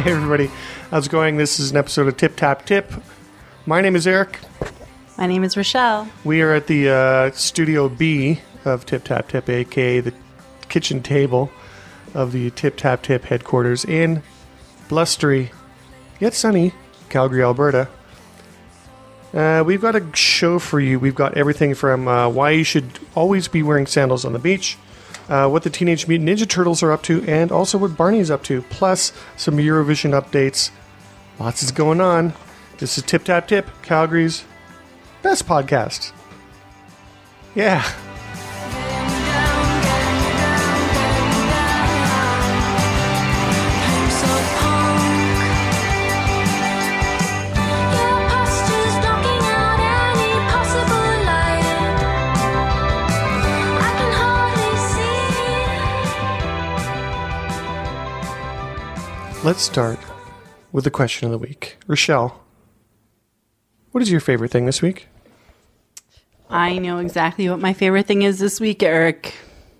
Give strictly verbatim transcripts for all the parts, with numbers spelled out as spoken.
Hey everybody, how's it going? This is an episode of Tip Tap Tip. My name is Eric. My name is Rochelle. We are at the uh, Studio B of Tip Tap Tip, aka the kitchen table of the Tip Tap Tip headquarters in blustery, yet sunny, Calgary, Alberta. Uh, we've got a show for you. We've got everything from uh, why you should always be wearing sandals on the beach, uh, what the Teenage Mutant Ninja Turtles are up to, and also what Barney's up to, plus some Eurovision updates. Lots is going on. This is Tip Tap Tip, Calgary's best podcast. Yeah. Let's start with the question of the week. Rochelle, what is your favorite thing this week? I know exactly what my favorite thing is this week, Eric.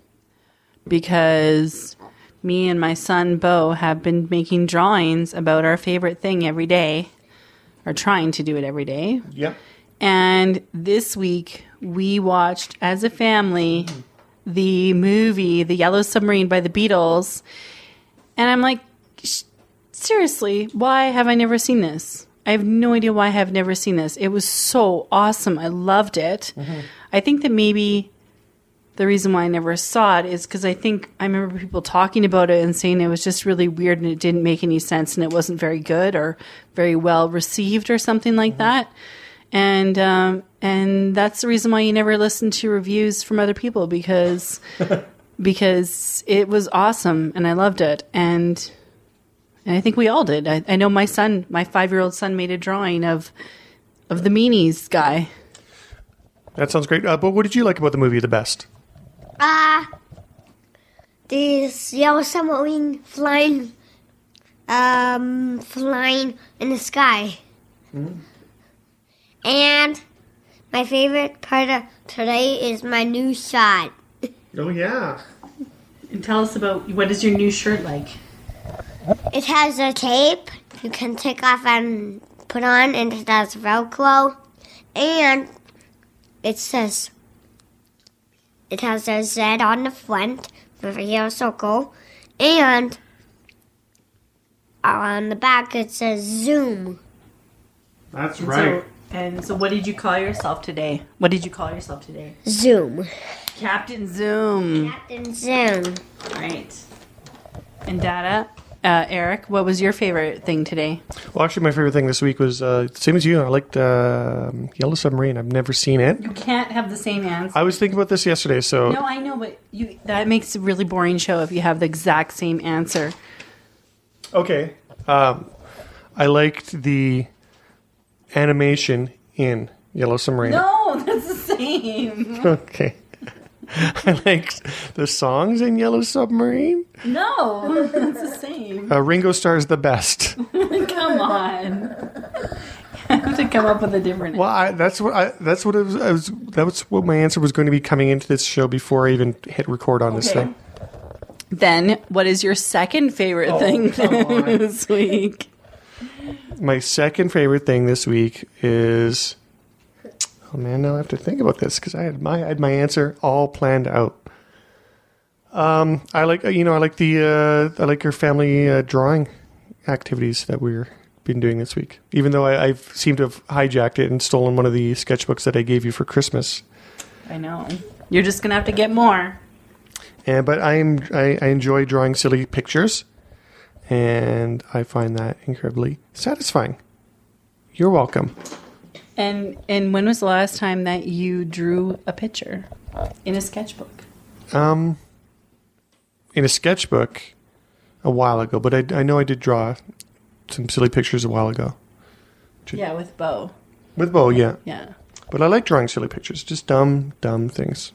Because me and my son, Bo, have been making drawings about our favorite thing every day. Or trying to do it every day. Yep. And this week, we watched, as a family, the movie, The Yellow Submarine by the Beatles. And I'm like, seriously, why have I never seen this? I have no idea why I have never seen this. It was so awesome. I loved it. Mm-hmm. I think that maybe the reason why I never saw it is because I think I remember people talking about it and saying it was just really weird and it didn't make any sense and it wasn't very good or very well received or something like mm-hmm. that. And um, and that's the reason why you never listen to reviews from other people because because it was awesome and I loved it. And And I think we all did. I, I know my son, my five-year-old son, made a drawing of of the Meanies guy. That sounds great. Uh, but what did you like about the movie the best? Uh, this yellow submarine flying, um, flying in the sky. Mm. And my favorite part of today is my new shot. Oh, yeah. And tell us about, what is your new shirt like? It has a tape you can take off and put on, and it has Velcro, and it says, it has a Z on the front with a yellow circle, and on the back it says Zoom. That's and right. So, and so what did you call yourself today? What did you call yourself today? Zoom. Captain Zoom. Captain Zoom. Right. And Dada? Uh, Eric, what was your favorite thing today? Well, actually, my favorite thing this week was, uh, same as you, I liked uh, Yellow Submarine. I've never seen it. You can't have the same answer. I was thinking about this yesterday, so... No, I know, but you, that makes a really boring show if you have the exact same answer. Okay. Um, I liked the animation in Yellow Submarine. No, that's the same. Okay. I liked the songs in Yellow Submarine. No, that's the same. Uh, Ringo Starr's the best. Come on. I have to come up with a different. Well, I, that's what I, that's what it was, I was. That was what my answer was going to be coming into this show before I even hit record on this okay. thing. Then, what is your second favorite oh, thing come this week? My second favorite thing this week is. Oh man, now I have to think about this because I had my I had my answer all planned out. Um, I like you know I like the uh, I like your family uh, drawing activities that we've been doing this week. Even though I, I've seemed to have hijacked it and stolen one of the sketchbooks that I gave you for Christmas. I know you're just gonna have to get more. And but I'm I, I enjoy drawing silly pictures, and I find that incredibly satisfying. You're welcome. And and when was the last time that you drew a picture in a sketchbook? Um, in a sketchbook a while ago, but I, I know I did draw some silly pictures a while ago. Yeah, with Bo. With Bo, yeah. Yeah. But I like drawing silly pictures, just dumb, dumb things.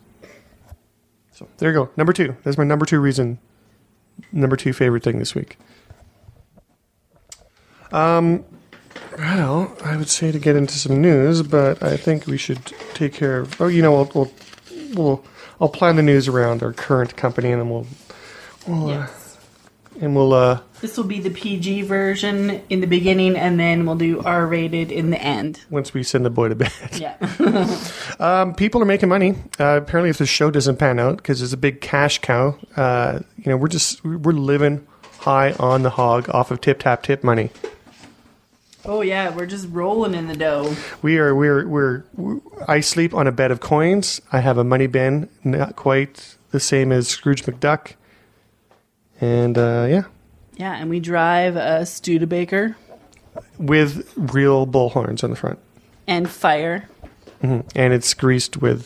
So there you go. Number two. That's my number two reason. Number two favorite thing this week. Um. Well, I would say to get into some news, but I think we should take care of. Oh, you know, we'll we'll, we'll I'll plan the news around our current company, and then we'll, we'll yes. uh, and we'll uh, This will be the P G version in the beginning, and then we'll do R-rated in the end. Once we send the boy to bed. Yeah. um, people are making money. Uh, apparently, if the show doesn't pan out, because it's a big cash cow, uh, you know, we're just we're living high on the hog off of Tip Tap Tip money. Oh yeah, we're just rolling in the dough. We are. We're. We're. I sleep on a bed of coins. I have a money bin, not quite the same as Scrooge McDuck. And uh, yeah. Yeah, and we drive a Studebaker. With real bullhorns on the front. And fire. Mm-hmm. And it's greased with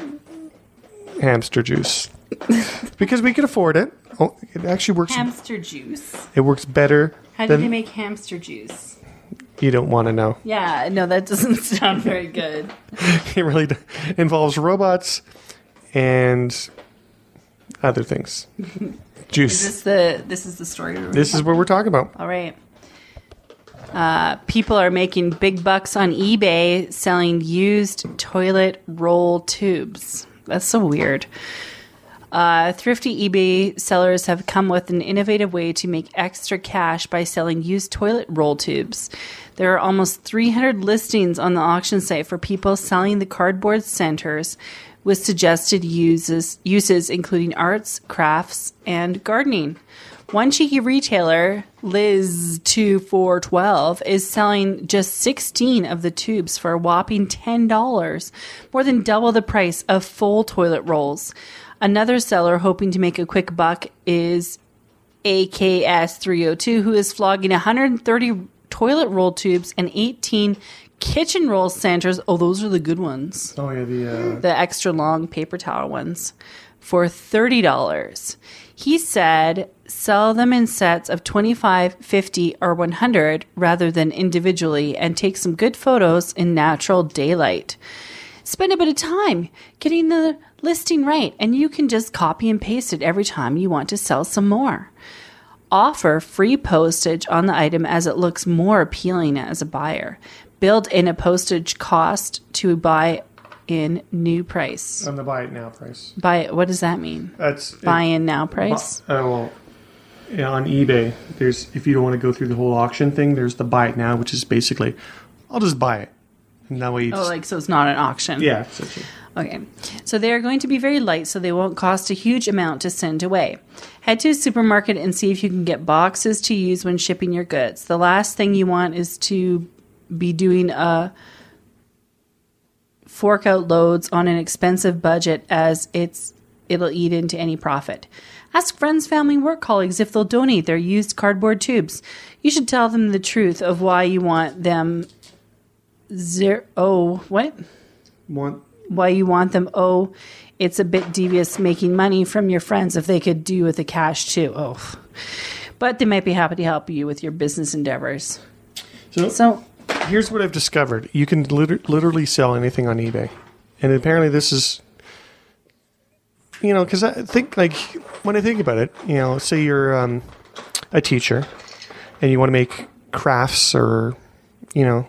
hamster juice. Because we can afford it. Oh, it actually works. Hamster juice. It works better. How do than, they make hamster juice? You don't want to know. Yeah, no, that doesn't sound very good. It really d- involves robots and other things. Juice. Is this the this is the story? This is what we're talking about. All right. Uh, people are making big bucks on eBay selling used toilet roll tubes. That's so weird. Uh, thrifty eBay sellers have come with an innovative way to make extra cash by selling used toilet roll tubes. There are almost three hundred listings on the auction site for people selling the cardboard centers with suggested uses, uses including arts, crafts, and gardening. One cheeky retailer, Liz two four one two, is selling just sixteen of the tubes for a whopping ten dollars, more than double the price of full toilet rolls. Another seller hoping to make a quick buck is A K S three oh two, who is flogging one hundred thirty toilet roll tubes and eighteen kitchen roll centers. Oh, those are the good ones. Oh, yeah, the... Uh... The extra long paper towel ones for thirty dollars. He said sell them in sets of twenty-five, fifty, or one hundred rather than individually, and take some good photos in natural daylight. Spend a bit of time getting the listing right, and you can just copy and paste it every time you want to sell some more. Offer free postage on the item as it looks more appealing as a buyer. Build in a postage cost to buy in new price. On the buy it now price. Buy what does that mean? That's buy it, in now price. Bu- uh, well, yeah, on eBay, there's if you don't want to go through the whole auction thing, there's the buy it now, which is basically, I'll just buy it. And that way you oh, just, like so it's not an auction. Yeah. Essentially. Okay, so they are going to be very light, so they won't cost a huge amount to send away. Head to a supermarket and see if you can get boxes to use when shipping your goods. The last thing you want is to be doing a fork out loads on an expensive budget, as it's it'll eat into any profit. Ask friends, family, work colleagues if they'll donate their used cardboard tubes. You should tell them the truth of why you want them zero. Oh, what? Want why you want them. Oh, it's a bit devious making money from your friends if they could do with the cash too. Oh, but they might be happy to help you with your business endeavors. So, so here's what I've discovered. You can liter- literally sell anything on eBay. And apparently this is, you know, because I think, like, when I think about it, you know, say you're um, a teacher and you want to make crafts or, you know,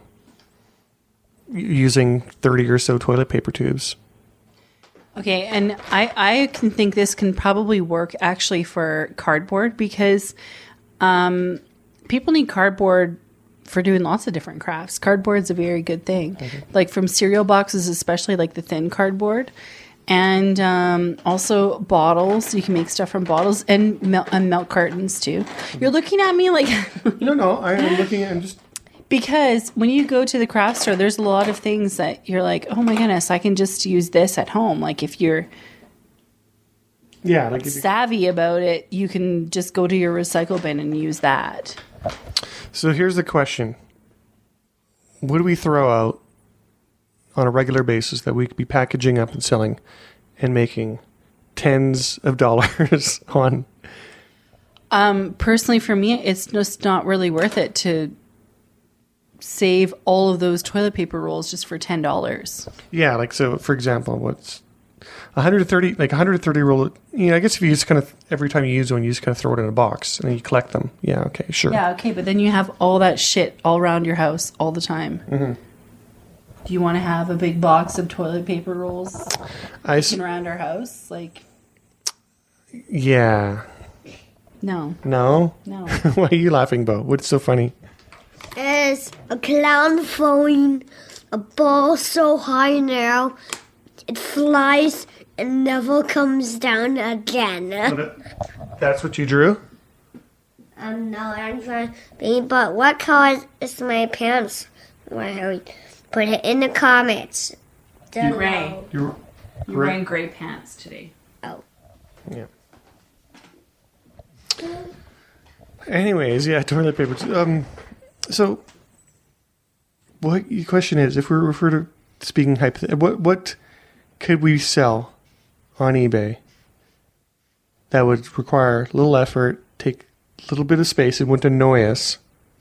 using thirty or so toilet paper tubes. Okay, and I, I can think this can probably work actually for cardboard, because um, people need cardboard for doing lots of different crafts. Cardboard's a very good thing. Okay. Like from cereal boxes, especially like the thin cardboard. And um, also bottles. You can make stuff from bottles and, mil- and milk cartons too. You're looking at me like... no, no, I am looking at... I'm just... Because when you go to the craft store, there's a lot of things that you're like, oh my goodness, I can just use this at home. Like if you're yeah, like if savvy about it, you can just go to your recycle bin and use that. So here's the question. What do we throw out on a regular basis that we could be packaging up and selling and making tens of dollars on? Um, personally, for me, it's just not really worth it to save all of those toilet paper rolls just for ten dollars. Yeah, like, so, for example, what's one hundred thirty, like one hundred thirty roll, you know, I guess if you just kind of, every time you use one, you just kind of throw it in a box and then you collect them. Yeah, okay, sure. Yeah, okay, but then you have all that shit all around your house all the time. Mm-hmm. Do you want to have a big box of toilet paper rolls I s- around our house? Like, yeah. No. No? No. Why are you laughing, Bo? What's so funny? There's a clown throwing a ball so high now it flies and never comes down again. That's what you drew? Um, no, I'm trying to be, but what color is my pants? Well, put it in the comments. You're gray. You're You're wearing gray pants today. Oh. Yeah. Anyways, yeah, toilet paper. Um, so, what the question is, if we're, if we're speaking hypothetically, what, what could we sell on eBay that would require little effort, take a little bit of space, it wouldn't annoy us,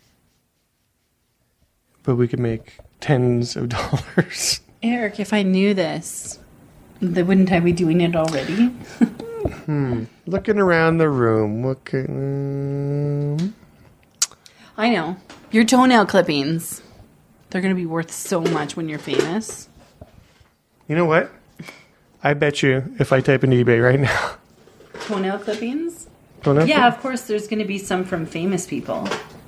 but we could make tens of dollars? Eric, if I knew this, then wouldn't I be doing it already? hmm. Looking around the room, what could... Um, I know. Your toenail clippings. They're going to be worth so much when you're famous. you know what? I bet you if I type in eBay right now. Toenail clippings? Toenail Yeah, clip- of course there's going to be some from famous people.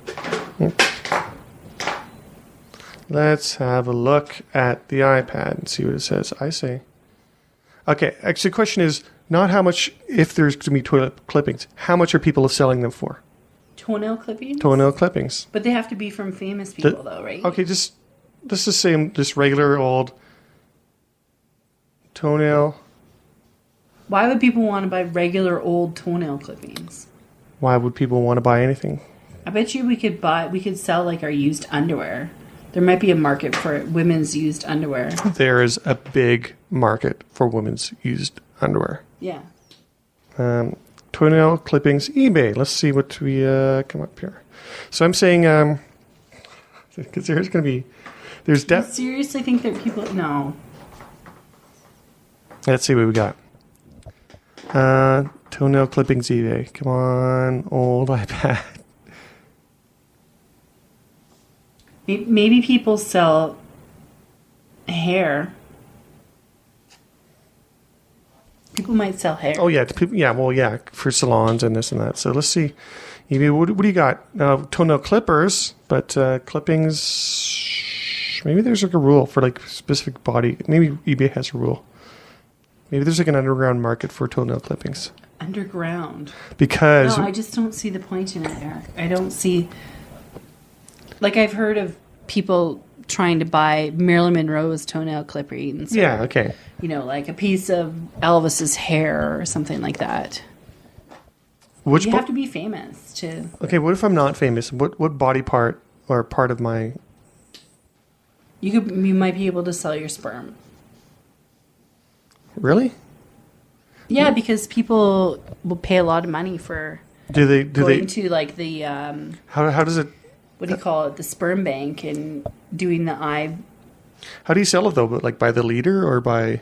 Let's have a look at the iPad and see what it says. I say. Okay, actually the question is not how much, if there's going to be toilet clippings, how much are people selling them for? Toenail clippings? Toenail clippings. But they have to be from famous people, The- though, right? Okay, just, let's just say just regular old toenail. Why would people want to buy regular old toenail clippings? Why would people want to buy anything? I bet you we could buy, we could sell like our used underwear. There might be a market for women's used underwear. There is a big market for women's used underwear. Yeah. Um, toenail clippings, eBay. Let's see what we uh, come up here. So I'm saying, um, because there's going to be, there's I depth. seriously think that people, no. Let's see what we got. Uh, toenail clippings, eBay. Come on, old iPad. May- Maybe people sell hair. People might sell hair. Oh yeah, to people, yeah. Well, yeah, for salons and this and that. So let's see. eBay. What, what do you got? Uh, toenail clippers, but uh, clippings. Maybe there's like a rule for like specific body. Maybe eBay has a rule. Maybe there's like an underground market for toenail clippings. Underground. Because No, I just don't see the point in it, Eric. I don't see. Like, I've heard of people trying to buy Marilyn Monroe's toenail clippings. yeah, or, okay. You know, like a piece of Elvis's hair or something like that. Which You bo- have to be famous to. okay? What if I'm not famous? What what body part or part of my? You could. You might be able to sell your sperm. Really? Yeah, because people will pay a lot of money for Do they? Do going they? to like the um, How how does it? what do you call it? The sperm bank and doing the eye. How do you sell it though? Like by the liter or by?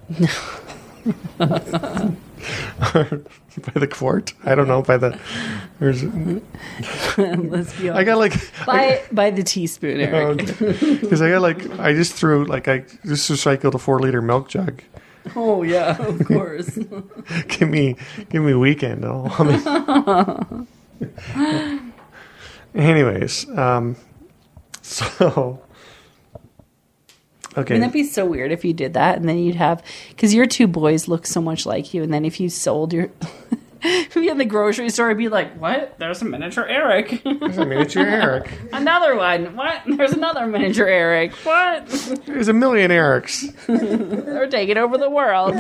By the quart? I don't know. By the. There's, Let's be honest. I got like. by by the teaspoon, Eric. Because I got like I just threw like I just recycled a four liter milk jug. Oh yeah, of course. give me give me a weekend. I'll, I mean, anyways, um, so okay. Wouldn't that be so weird if you did that, and then you'd have because your two boys look so much like you, and then if you sold your. If you in the grocery store, I'd be like, "What? There's a miniature Eric. There's a miniature Eric. Another one. What? There's another miniature Eric. What? There's a million Erics. They're taking over the world."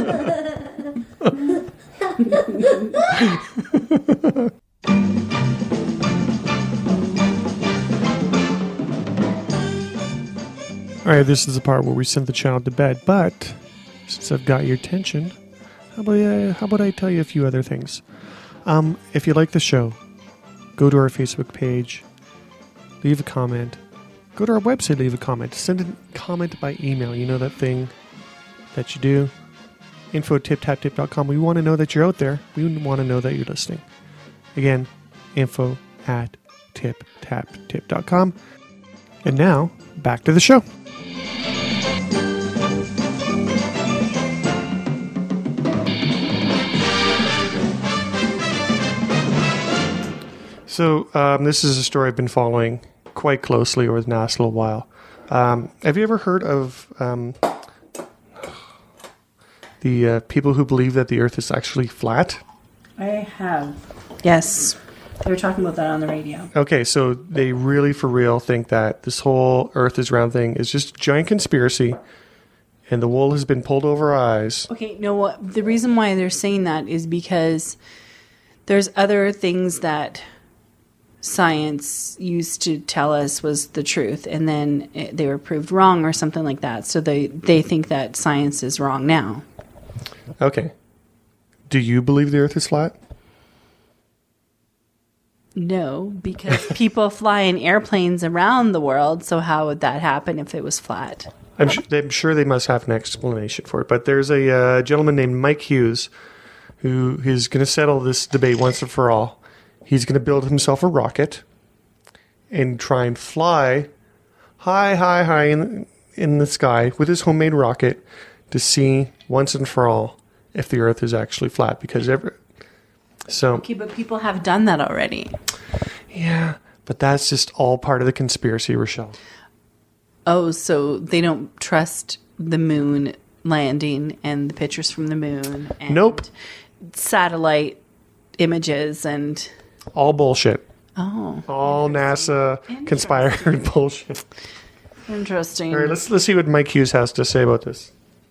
All right, this is the part where we send the child to bed. But since I've got your attention, how about I, how about I tell you a few other things? Um, if you like the show, go to our Facebook page, leave a comment. Go to our website, leave a comment. Send a comment by email. You know that thing that you do. info at tip tap tip dot com. We want to know that you're out there. We want to know that you're listening. Again, info at tip tap tip dot com. And now, back to the show. So um, this is a story I've been following quite closely over the last little while. Um, have you ever heard of um, the uh, people who believe that the Earth is actually flat? I have. Yes. They were talking about that on the radio. Okay, so they really for real think that this whole Earth is round thing is just a giant conspiracy, and the wool has been pulled over our eyes. Okay, no, what the reason why they're saying that is because there's other things that science used to tell us was the truth, and then it, they were proved wrong or something like that. So they, they think that science is wrong now. Okay. Do you believe the Earth is flat? No, because people fly in airplanes around the world, so how would that happen if it was flat? I'm, su- I'm sure they must have an explanation for it, but there's a uh, gentleman named Mike Hughes who is going to settle this debate once and for all. He's going to build himself a rocket and try and fly high, high, high in, in the sky with his homemade rocket to see once and for all if the Earth is actually flat. Because every, so Okay, but people have done that already. yeah, but that's just all part of the conspiracy, Rochelle. Oh, so they don't trust the moon landing and the pictures from the moon and Nope. satellite images and All bullshit. oh, All NASA conspired bullshit. interesting. All right, let's let's see what Mike Hughes has to say about this.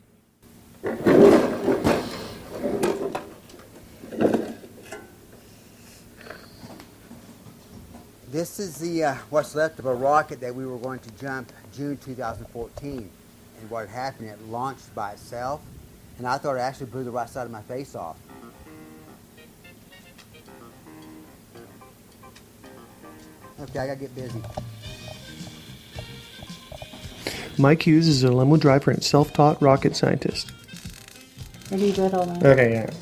This is the uh, what's left of a rocket that we were going to jump June two thousand fourteen. And what happened, it launched by itself, and I thought it actually blew the right side of my face off. Okay, I gotta get busy. Mike Hughes is a limo driver and self-taught rocket scientist. Where do you get all that? Okay, yeah.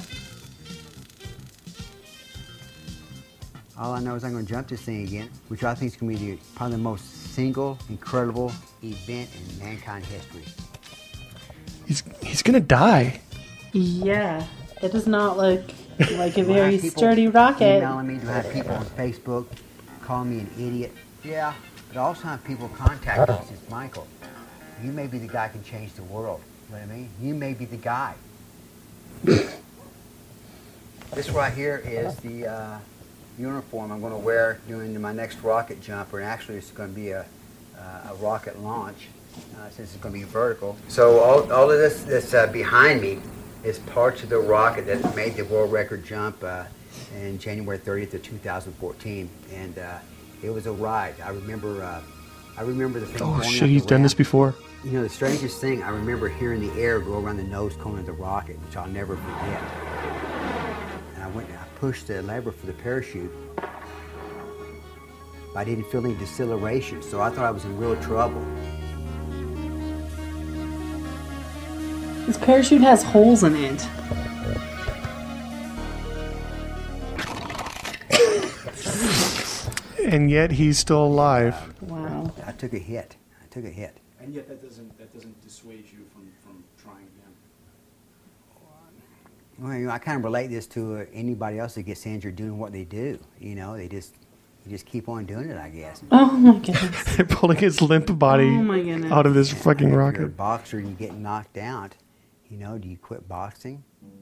All I know is I'm going to jump this thing again, which I think is going to be the, probably the most single, incredible event in mankind history. He's he's gonna die. Yeah, that does not look like a When I very have people sturdy rocket. Emailing me, to have people on Facebook calling me an idiot. Yeah, but I also have people contact me and says, Michael, you may be the guy who can change the world. You know what I mean? You may be the guy. This right here is the uh, uniform I'm going to wear during my next rocket jump, and actually it's going to be a, uh, a rocket launch. Uh, since it's going to be vertical. So all, all of this that's uh, behind me is parts of the rocket that made the world record jump uh, in January thirtieth of two thousand fourteen, and uh, it was a ride. I remember, uh, I remember the thing. Oh going shit, up he's the done this ramp. before. You know, the strangest thing, I remember hearing the air go around the nose cone of the rocket, which I'll never forget. And I went, I pushed the lever for the parachute. But I didn't feel any deceleration, so I thought I was in real trouble. This parachute has holes in it. And yet he's still alive. Wow. I took a hit. I took a hit. And yet that doesn't that doesn't dissuade you from, from trying again. Well, you know, I kind of relate this to uh, anybody else that gets injured doing what they do. You know, they just you just keep on doing it, I guess. Oh my goodness. They're pulling his limp body Oh my goodness. out of this fucking If you're a rocket. boxer and you get knocked out, you know, do you quit boxing?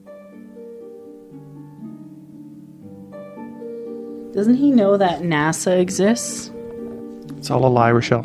Doesn't he know that NASA exists? It's all a lie, Rochelle.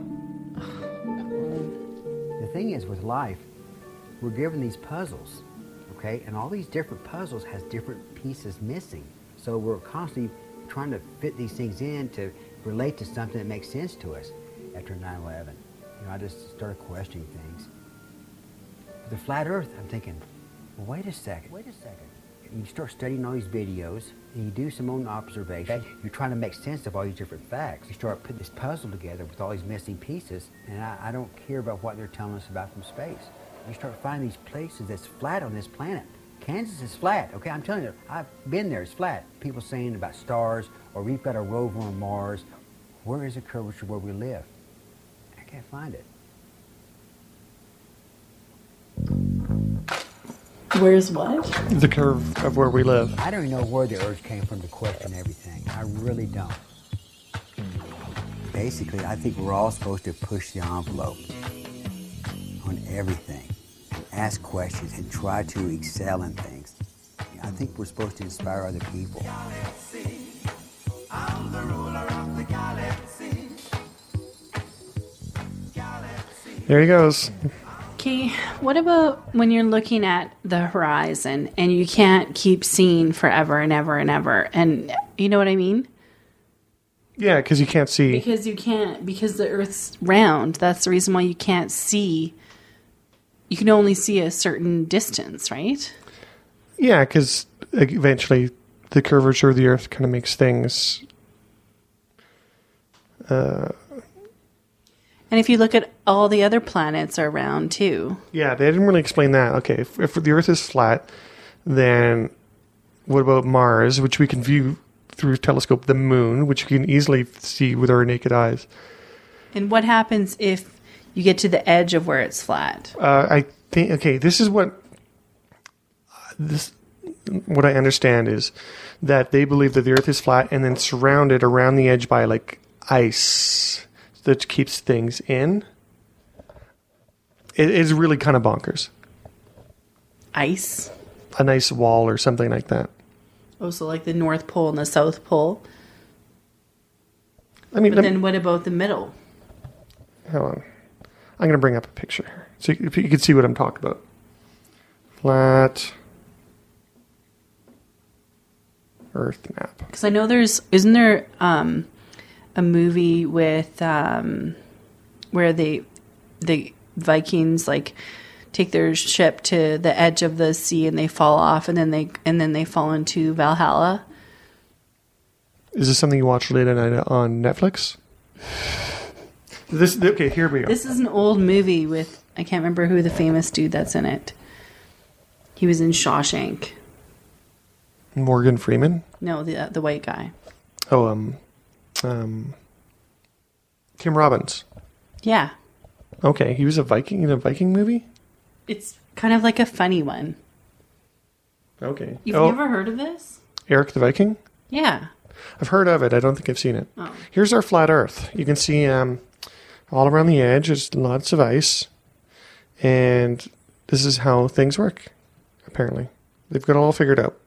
The thing is, with life, we're given these puzzles, okay? And all these different puzzles has different pieces missing. So we're constantly trying to fit these things in to relate to something that makes sense to us. After nine eleven, you know, I just started questioning things. The flat Earth, I'm thinking, well, wait a second, wait a second. You start studying all these videos, and you do some own observation. You're trying to make sense of all these different facts. You start putting this puzzle together with all these missing pieces, and I, I don't care about what they're telling us about from space. You start finding these places that's flat on this planet. Kansas is flat, okay? I'm telling you, I've been there, it's flat. People saying about stars, or we've got a rover on Mars. Where is the curvature where we live? I can't find it. Where's what? The curve of where we live. I don't know where the urge came from to question everything. I really don't. Basically, I think we're all supposed to push the envelope on everything, ask questions, and try to excel in things. I think we're supposed to inspire other people. There he goes. Okay, what about when you're looking at the horizon and you can't keep seeing forever and ever and ever? And you know what I mean? Yeah, because you can't see. Because you can't, because the Earth's round. That's the reason why you can't see. You can only see a certain distance, right? Yeah, because eventually the curvature of the Earth kind of makes things. Uh, And if you look at all the other planets are round too. yeah, they didn't really explain that. Okay, if, if the Earth is flat, then what about Mars, which we can view through a telescope, the Moon, which you can easily see with our naked eyes? And what happens if you get to the edge of where it's flat? Uh, I think, okay, this is what this what I understand is that they believe that the Earth is flat and then surrounded around the edge by like ice that keeps things in. It is really kind of bonkers. Ice? A nice wall or something like that. Oh, so like the North Pole and the South Pole. I mean, But let then me, what about the middle? hold on. I'm going to bring up a picture here so you, you can see what I'm talking about. Flat Earth map. Because I know there's, isn't there um, a movie with um, where they, the Vikings like take their ship to the edge of the sea and they fall off and then they and then they fall into Valhalla. Is this something you watched late at night on Netflix? This okay. Here we go. This is an old movie with, I can't remember who the famous dude that's in it. He was in Shawshank. Morgan Freeman. No, the the white guy. Oh, um, um, Tim Robbins. Yeah. Okay, he was a Viking in a Viking movie. It's kind of like a funny one. Okay. You've oh, never heard of this? Eric the Viking. Yeah. I've heard of it. I don't think I've seen it. Oh. Here's our flat Earth. You can see um, all around the edge. There's lots of ice, and this is how things work. Apparently, they've got it all figured out.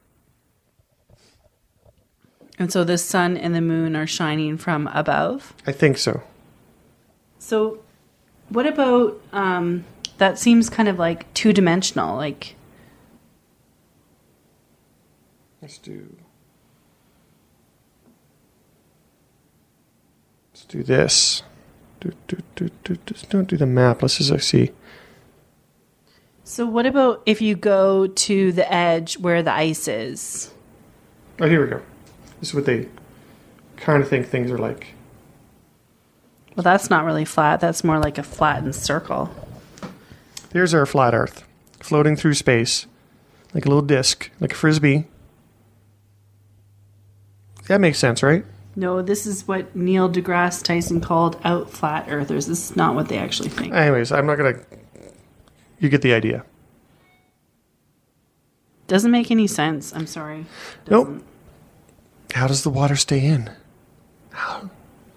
And so the sun and the moon are shining from above. I think so. So what about, um, that seems kind of like two-dimensional, like... Let's do. Let's do this. Do, do, do, do, just don't do the map. Let's just uh, see. So what about if you go to the edge where the ice is? Oh, here we go. This is what they kind of think things are like. Well, that's not really flat. That's more like a flattened circle. Here's our flat Earth, floating through space, like a little disc, like a frisbee. That makes sense, right? No, this is what Neil deGrasse Tyson called out flat earthers. This is not what they actually think. Anyways, I'm not gonna. You get the idea. Doesn't make any sense. I'm sorry. Nope. Doesn't. How does the water stay in? How?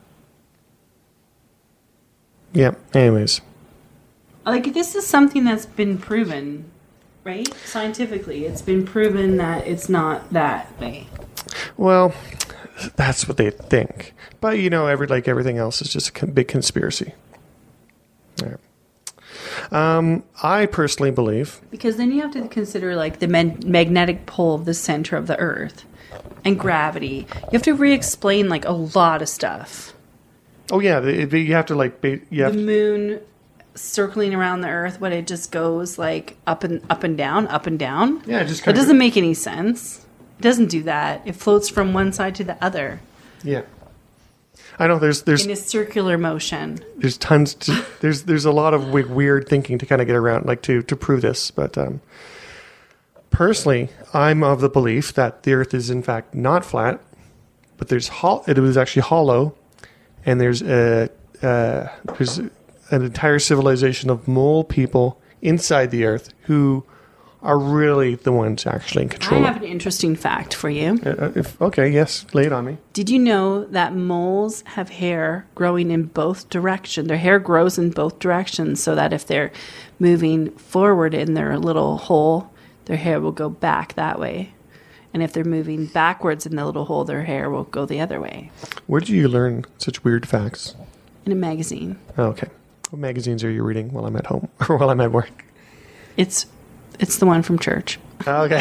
Yeah. Anyways, Like, this is something that's been proven, right? Scientifically, it's been proven that it's not that way. well, that's what they think. But you know, every like everything else is just a con- big conspiracy. All right. Um, I personally believe. Because then you have to consider, like, the mag- magnetic pull of the center of the Earth and gravity. You have to re-explain, like, a lot of stuff. Oh yeah, the, the, you have to like. Ba- you have The to, moon circling around the Earth, when it just goes, like, up and up and down, up and down. yeah, just It kind of. doesn't make any sense. It doesn't do that. It floats from one side to the other Yeah. I know there's there's in a circular motion. there's tons to, there's there's a lot of we- weird thinking to kind of get around like to to prove this, but um, personally, I'm of the belief that the Earth is in fact not flat, but there's hol- it was actually hollow, and there's a uh, there's an entire civilization of mole people inside the Earth who are really the ones actually in I control. have an interesting fact for you. Uh, if, okay, yes, lay it on me. Did you know that moles have hair growing in both directions? Their hair grows in both directions so that if they're moving forward in their little hole, their hair will go back that way. And if they're moving backwards in the little hole, their hair will go the other way. Where did you learn such weird facts? In a magazine. Oh, okay. What magazines are you reading while I'm at home or while I'm at work? It's it's the one from church. Oh, okay.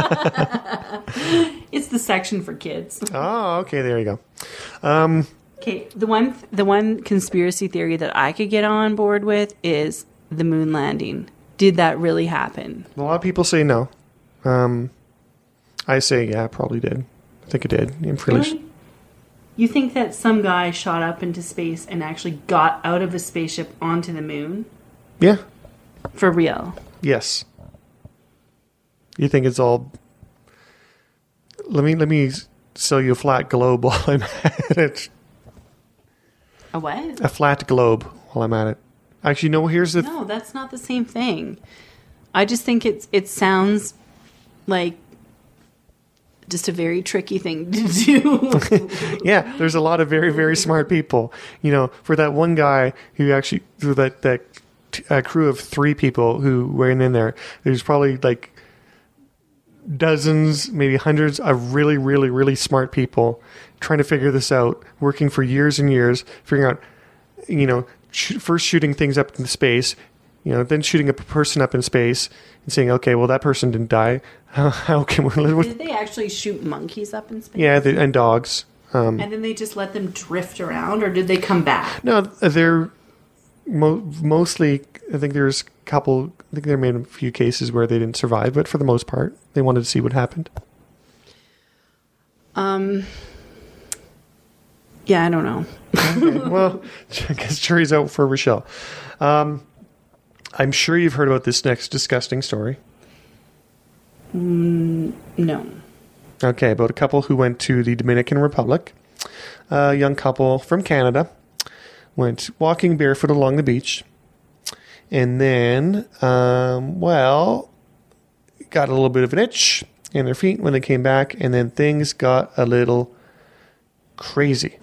It's the section for kids. Oh, okay. There you go. Okay, the one the one conspiracy theory that I could get on board with is the moon landing. Did that really happen? A lot of people say no. Um, I say, yeah, probably did. I think it did. I'm fairly Really? You think that some guy shot up into space and actually got out of a spaceship onto the moon? Yeah. For real? Yes. You think it's all... Let me let me sell you a flat globe while I'm at it. A what? A flat globe while I'm at it. Actually, no, here's the... No, that's not the same thing. I just think it's it sounds like just a very tricky thing to do. Yeah, there's a lot of very, very smart people. You know, for that one guy who actually, for that, that uh, crew of three people who went in there, there's probably like dozens, maybe hundreds of really, really, really smart people trying to figure this out, working for years and years, figuring out, you know, sh- first shooting things up into space, you know, then shooting a person up in space and saying, okay, well, that person didn't die. How, how can we... What, Did they actually shoot monkeys up in space? yeah, the, and dogs. Um, And then they just let them drift around, or did they come back? No, they're mo- mostly. I think there's a couple. I think there may have been a few cases where they didn't survive, but for the most part, they wanted to see what happened. Um. Yeah, I don't know. Okay, well, I guess jury's out for Rochelle. Um, I'm sure you've heard about this next disgusting story. No. Okay, about a couple who went to the Dominican Republic. A young couple from Canada went walking barefoot along the beach. And then, um, well, got a little bit of an itch in their feet when they came back. And then things got a little crazy.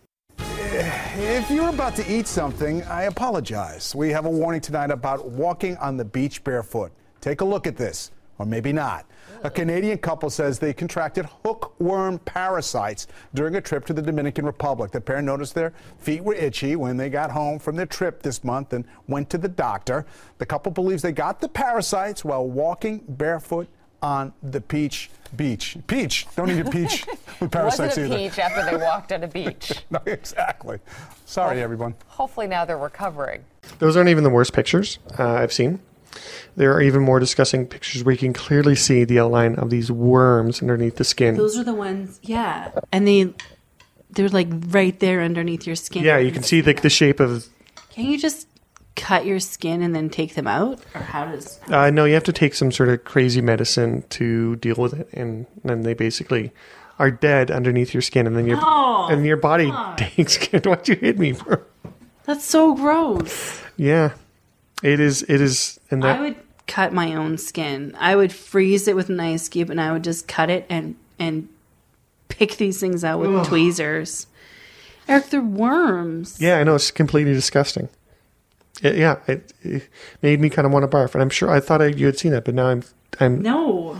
If you're about to eat something, I apologize. We have a warning tonight about walking on the beach barefoot. Take a look at this. Or maybe not. A Canadian couple says they contracted hookworm parasites during a trip to the Dominican Republic. The pair noticed their feet were itchy when they got home from their trip this month and went to the doctor. The couple believes they got the parasites while walking barefoot on the peach beach. Peach. Don't eat a peach with parasites Wasn't a either. peach after they walked on a beach. No, exactly. Sorry, everyone. Hopefully now they're recovering. Those aren't even the worst pictures uh, I've seen. There are even more disgusting pictures where you can clearly see the outline of these worms underneath the skin. Those are the ones, yeah. And they, they're like right there underneath your skin. Yeah, you can see the, the shape of... Can you just cut your skin and then take them out? Or how does... Uh, no, you have to take some sort of crazy medicine to deal with it. And then they basically are dead underneath your skin. And then your, Oh, and your body God. takes... Why'd you hit me for? That's so gross. Yeah. It is... It is... And that, I would cut my own skin. I would freeze it with an ice cube and I would just cut it and, and pick these things out with Ugh. tweezers. Eric, they're worms. Yeah, I know. It's completely disgusting. It, yeah, it, it made me kind of want to barf. And I'm sure... I thought I, you had seen it, but now I'm... I'm No.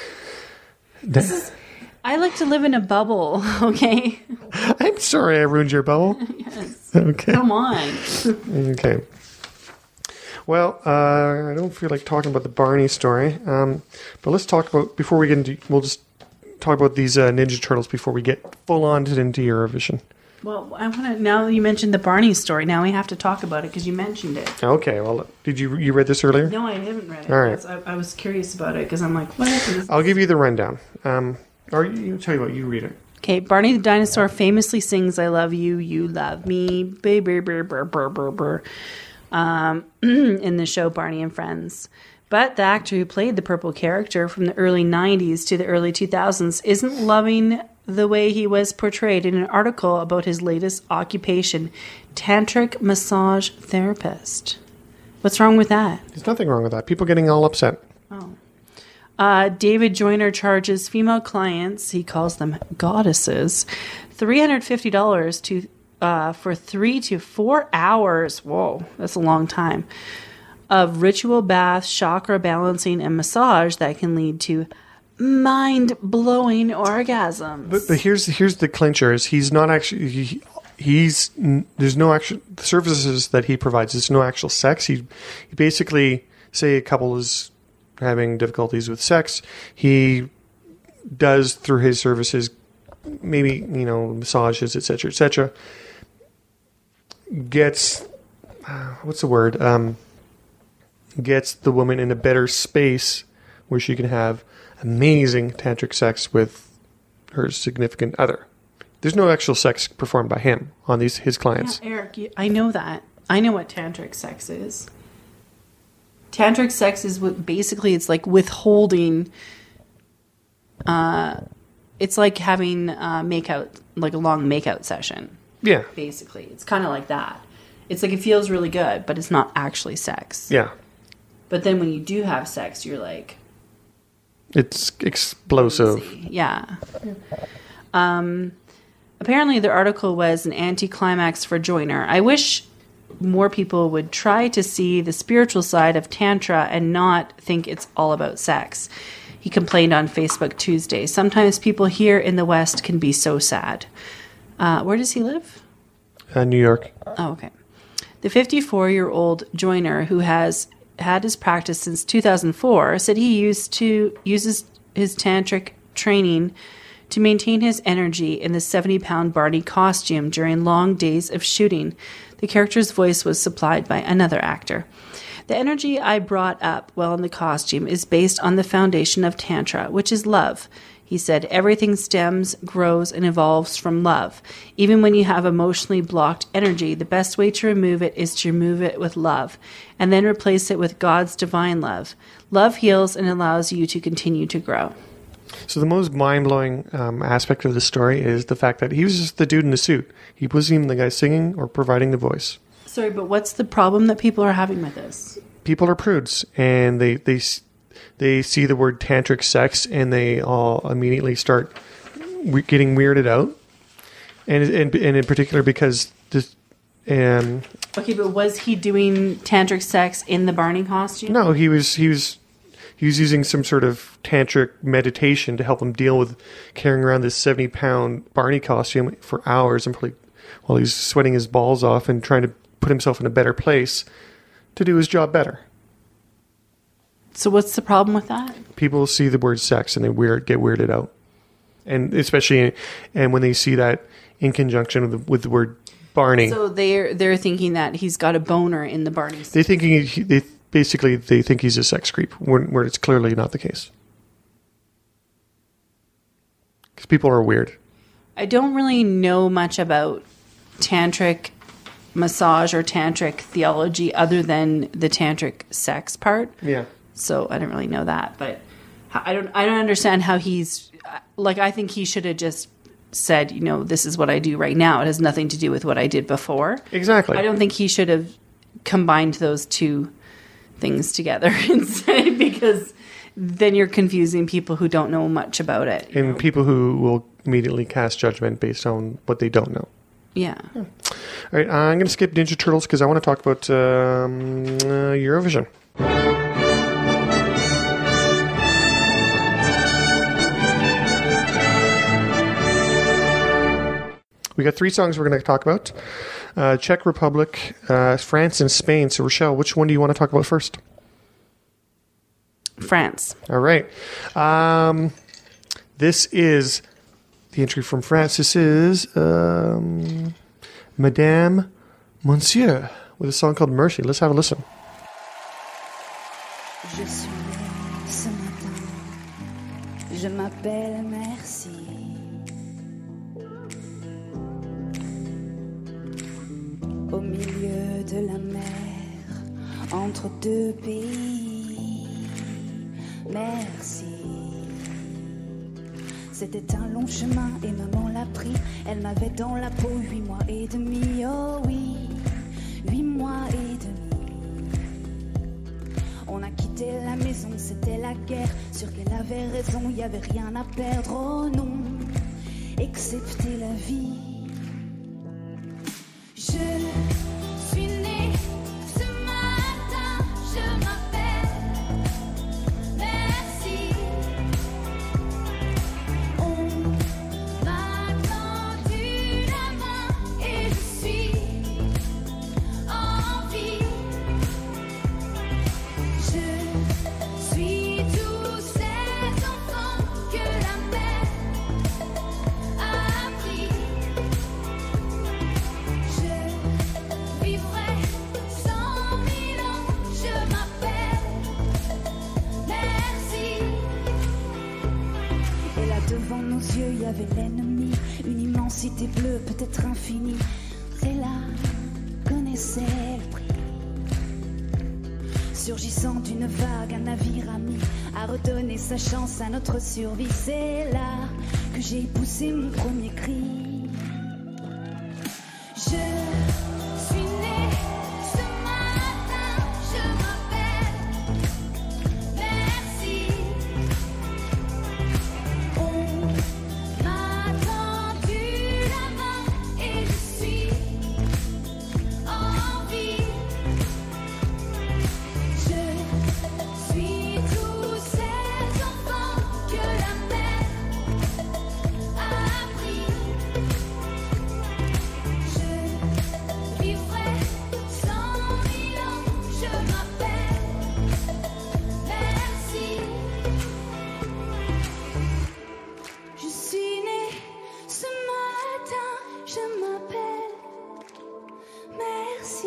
This is, I like to live in a bubble, okay? I'm sorry I ruined your bubble. Yes. Okay. Come on. Okay. Well, uh, I don't feel like talking about the Barney story, um, but let's talk about, before we get into, we'll just talk about these uh, Ninja Turtles before we get full on to, into Eurovision. Well, I want to, now you mentioned the Barney story, now we have to talk about it because you mentioned it. Okay, well, did you, you read this earlier? No, I haven't read it. All right. I, I was curious about it because I'm like, what is I'll give you the rundown. Um, or you tell you what, you read it. Okay, Barney the dinosaur famously sings "I love you, you love me," baby, brr, brr, brr, brr, brr, um, in the show Barney and Friends. But the actor who played the purple character from the early nineties to the early two thousands isn't loving the way he was portrayed in an article about his latest occupation, tantric massage therapist. What's wrong with that? There's nothing wrong with that. People getting all upset. Oh. Uh, David Joyner charges female clients, he calls them goddesses, three hundred fifty dollars to uh, for three to four hours. Whoa, that's a long time. Of ritual bath, chakra balancing, and massage that can lead to mind-blowing orgasms. But, but here's here's the clincher: is he's not actually he, he's there's no actual the services that he provides. There's no actual sex. He, he basically say a couple is having difficulties with sex. He does through his services, maybe you know massages, et cetera, et cetera. Gets uh, what's the word? Um, gets the woman in a better space where she can have amazing tantric sex with her significant other. There's no actual sex performed by him on these his clients. Yeah, Eric, you, I know that. I know what tantric sex is. Tantric sex is what basically it's like withholding. Uh, it's like having uh, makeout, like a long makeout session. Yeah. Basically, it's kind of like that. It's like it feels really good, but it's not actually sex. Yeah. But then when you do have sex, you're like, it's explosive. Crazy. Yeah. Um, apparently, the article was an anticlimax for Joyner. I wish more people would try to see the spiritual side of Tantra and not think it's all about sex. He complained on Facebook Tuesday. Sometimes people here in the West can be so sad. Uh, where does he live? Uh, New York. Oh, okay. The fifty-four-year-old Joyner, who has had his practice since two thousand four, said he used to uses his tantric training to maintain his energy in the seventy-pound Barney costume during long days of shooting. The character's voice was supplied by another actor. The energy I brought up while in the costume is based on the foundation of Tantra, which is love. He said, everything stems, grows, and evolves from love. Even when you have emotionally blocked energy, the best way to remove it is to remove it with love, and then replace it with God's divine love. Love heals and allows you to continue to grow. So the most mind-blowing um, aspect of the story is the fact that he was just the dude in the suit. He wasn't even the guy singing or providing the voice. Sorry, but what's the problem that people are having with this? People are prudes, and they they they see the word tantric sex, and they all immediately start we- getting weirded out. And, and and in particular because this. Um, okay, but was he doing tantric sex in the Barney costume? No, he was he was he was using some sort of tantric meditation to help him deal with carrying around this seventy pound Barney costume for hours, and probably while he's sweating his balls off and trying to put himself in a better place to do his job better. So what's the problem with that? People see the word sex and they weird get weirded out, and especially and when they see that in conjunction with the, with the word Barney. So they're they're thinking that he's got a boner in the Barney. They thinking he, they basically they think he's a sex creep, where, where it's clearly not the case. Because people are weird. I don't really know much about tantric massage or tantric theology other than the tantric sex part. Yeah. So I don't really know that, but I don't I don't understand how he's like. I think he should have just said, you know, this is what I do right now. It has nothing to do with what I did before. Exactly. I don't think he should have combined those two things together instead, because then you're confusing people who don't know much about it. And know? people who will immediately cast judgment based on what they don't know. Yeah. All right, I'm going to skip Ninja Turtles because I want to talk about um, uh, Eurovision. We got three songs we're going to talk about. Uh, Czech Republic, uh, France, and Spain. So, Rochelle, which one do you want to talk about first? France. All right. Um, this is the entry from France. This is um, Madame Monsieur with a song called Mercy. Let's have a listen. Je suis née ce matin, je m'appelle Merci. Au milieu de la mer, entre deux pays, merci. C'était un long chemin et maman l'a pris. Elle m'avait dans la peau huit mois et demi, oh oui, huit mois et demi. On a quitté la maison, c'était la guerre. Sur quel avait raison, il y avait rien à perdre, oh non, excepté la vie. Je suis née ce matin, je m'appelle Merci. On m'a tendu la main et je suis en vie. Je suis tous ces enfants que la mer a pris. Je vivrai cent mille ans, je m'appelle Merci. Et là devant nos yeux, il y avait l'ennemi, une immensité bleue, peut-être infinie. Et là, connaissait le prix. Surgissant d'une vague, un navire ami a redonné sa chance à notre survie. C'est là que j'ai poussé mon premier cri. Je suis née ce matin, je m'appelle Merci. On m'a tendu la main et je suis en vie. Je suis tous ces enfants que la mer a pris. Je vivrai cent mille ans, je m'appelle Merci. Je suis née ce matin, je m'appelle Merci.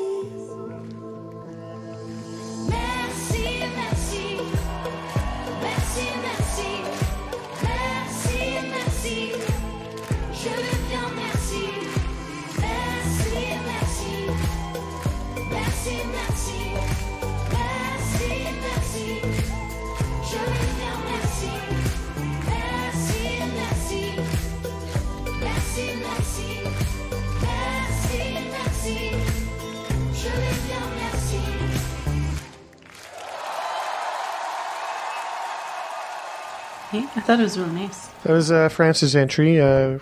Merci, merci, merci, merci, merci, merci, je vais bien, merci, merci, merci, merci, merci, merci, merci, je vais bien, merci, merci, merci, merci, merci, merci, merci, je vais bien, merci. Hey, I thought it was really nice. That was uh, France's entry. Uh,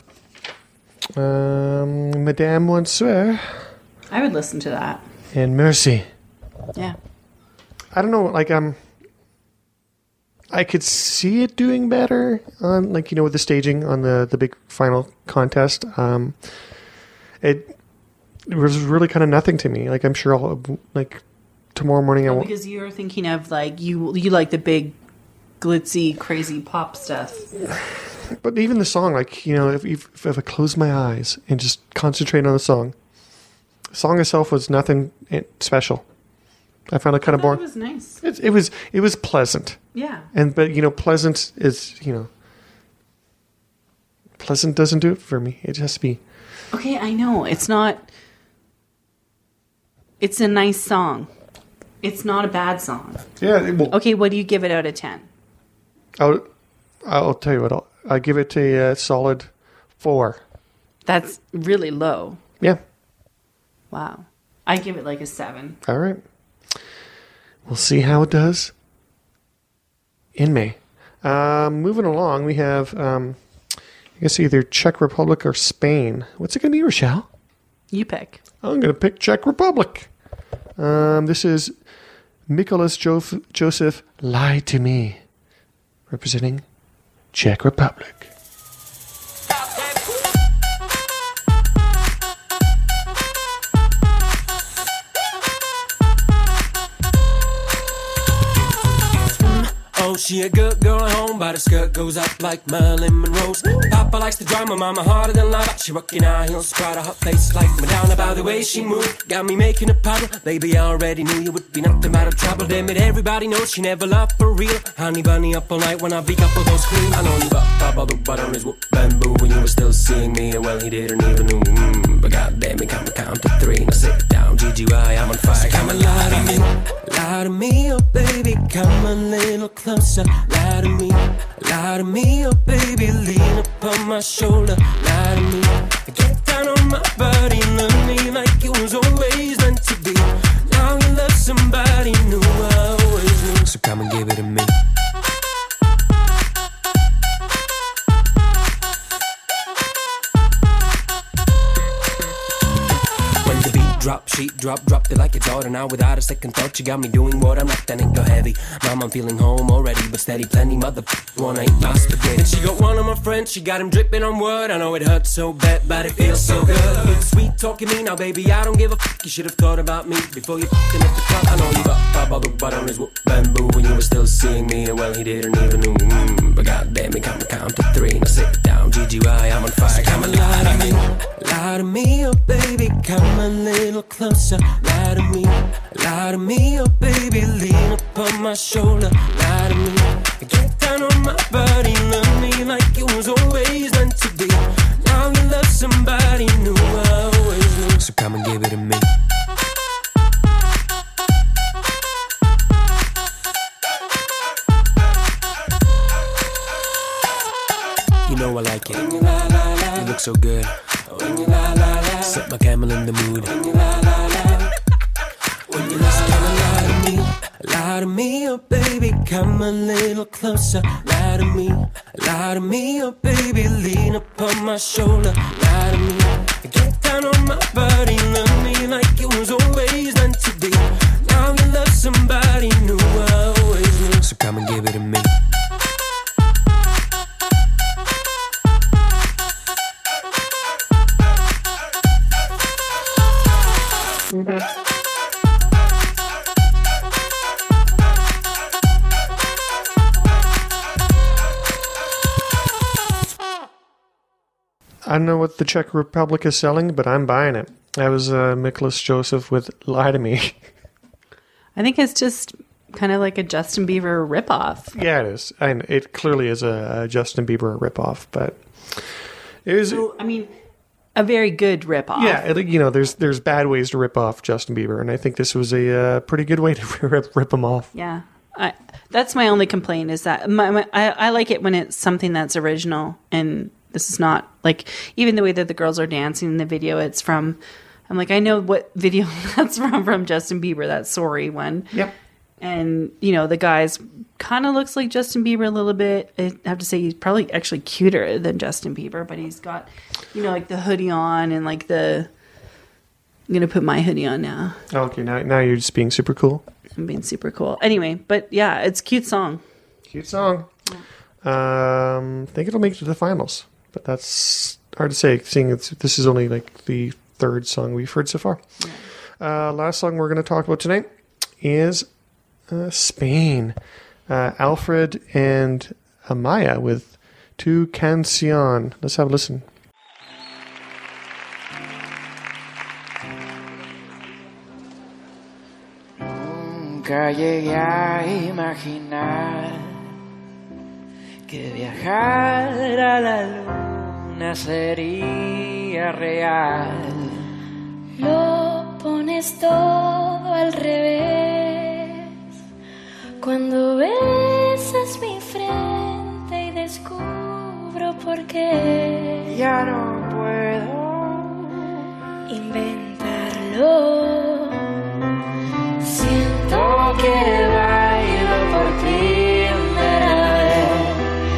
um, Madame Monsieur I would listen to that. and Merci. Yeah. I don't know, like, um, I could see it doing better on, like, you know, with the staging on the, the big final contest. Um, it, it was really kind of nothing to me. Like, I'm sure I'll, like, tomorrow morning I Well, won't. because you're thinking of like you you like the big glitzy crazy pop stuff. But even the song, like, you know, if, if, if I close my eyes and just concentrate on the song, the song itself was nothing special. I found it kind I of thought boring. it was nice. It, it was it was pleasant, Yeah. and but you know, pleasant is you know, pleasant doesn't do it for me. It has to be. Okay, I know. It's not it's a nice song. It's not a bad song. Yeah. It will, Okay, what do you give it out of ten? I'll I'll tell you what. I'll, I'll give it a uh, solid four. That's really low. Yeah. Wow. I give it like a seven. All right. We'll see how it does in May. Um, moving along, we have, um, I guess, either Czech Republic or Spain. What's it going to be, Rochelle? You pick. I'm going to pick Czech Republic. Um, this is Mikolas jo- Joseph, Lie to Me, representing Czech Republic. Oh, she a good girl at home, but her skirt goes up like Marilyn Monroe's. Papa likes the drama, mama harder than lava. She rockin' high heels, proud of her face like Madonna. By the way she moved, got me making a puddle. Baby, I already knew you would be nothing but a trouble. Damn it, everybody knows she never loved for real. Honey bunny up all night when I beat up all those cream. I know you got pop all the butter on his whoop bamboo when you were still seeing me. And well, he didn't even know. Mm, but goddamn it, come count to three. Now sit down, G G Y, I'm on fire. So come and lie to me, lie to me, oh baby, come a little closer. Lie to me, lie to me, oh baby, lean upon my shoulder. Lie to me, get down on my body, love me like it was always meant to be. Now you love somebody new, I always knew. So come and give it to me. seat, drop, dropped it like a daughter. Now without a second thought, you got me doing what I'm not, then it go heavy. Mom, I'm feeling home already, but steady, plenty mother wanna eat my spaghetti. And she got one of my friends, she got him dripping on wood. I know it hurts so bad, but it feels so good. It's sweet talking me now, baby, I don't give a fuck. You should have thought about me before you fucking up the club. I know you got pop all the butt on his whoop bamboo when you were still seeing me, and well, he didn't even know. Mm, but goddamn, he come to count to three. Now sit down, G G Y, I'm on fire. Come and lie to me, lie to me, oh baby, come a little closer. Lie to me, lie to me, oh baby, lean upon my shoulder. Lie to me, get down on my body, love me like it was always meant to be. Now you love somebody new, I always knew. So come and give it to me. You know I like it. You look so good. Set my camel in the mood. When you lie, lie to me, lie to me, oh baby, come a little closer. Lie to me, lie to me, oh baby, lean upon my shoulder. Lie to me, get down on my body, love me like it was always meant to be. Now you love somebody new, I always knew. So come and give it to me. I don't know what the Czech Republic is selling, but I'm buying it. That was uh, Miklas Joseph with Lie to Me. I think it's just kind of like a Justin Bieber ripoff. Yeah, it is. And it clearly is a, a Justin Bieber ripoff, but it is. So, I mean, a very good ripoff. Yeah, it, you know, there's there's bad ways to rip off Justin Bieber, and I think this was a uh, pretty good way to rip, rip him off. Yeah, I, that's my only complaint is that my, my, I, I like it when it's something that's original, and this is not like even the way that the girls are dancing in the video. It's from. I'm like, I know what video that's from from Justin Bieber. That Sorry one. Yep. And, you know, the guy's kind of looks like Justin Bieber a little bit. I have to say he's probably actually cuter than Justin Bieber, but he's got, you know, like the hoodie on and like the... I'm going to put my hoodie on now. Okay, now, now you're just being super cool. I'm being super cool. Anyway, but yeah, it's a cute song. Cute song. Um, I think it'll make it to the finals, but that's hard to say, seeing it's, this is only like the third song we've heard so far. Yeah. Uh, last song we're going to talk about tonight is... Uh, Spain, uh, Alfred and Amaya with Tu Canción. Let's have a listen. Nunca llegué a imaginar que viajar a la luna sería real. Lo pones todo al revés. Cuando besas mi frente y descubro por qué ya no puedo inventarlo. Siento que bailo por primera vez.